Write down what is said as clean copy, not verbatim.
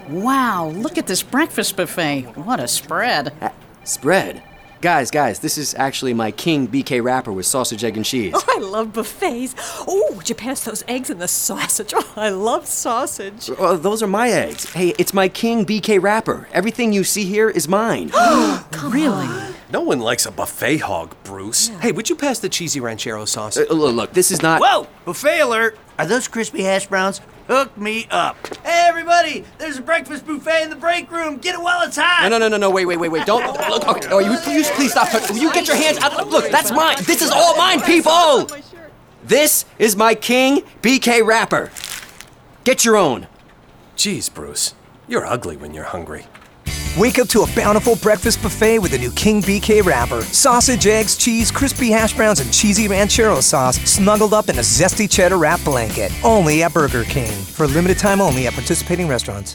Wow, look at this breakfast buffet. What a spread. Spread? Guys, this is actually my King BK wrapper with sausage, egg, and cheese. Oh, I love buffets. Oh, would you pass those eggs and the sausage? Oh, I love sausage. Well, those are my eggs. Hey, it's my King BK wrapper. Everything you see here is mine. Really? No one likes a buffet hog, Bruce. Yeah. Hey, would you pass the cheesy ranchero sauce? Look, this is not... Whoa! Buffet alert! Are those crispy hash browns? Hook me up. Hey, everybody! There's a breakfast buffet in the break room. Get it while it's hot. No, wait. Don't... Look, okay, oh, you please stop. You get your hands out. Look, that's mine. This is all mine, people! This is my King BK wrapper. Get your own. Jeez, Bruce. You're ugly when you're hungry. Wake up to a bountiful breakfast buffet with the new King BK wrapper. Sausage, eggs, cheese, crispy hash browns, and cheesy ranchero sauce snuggled up in a zesty cheddar wrap blanket. Only at Burger King. For a limited time only at participating restaurants.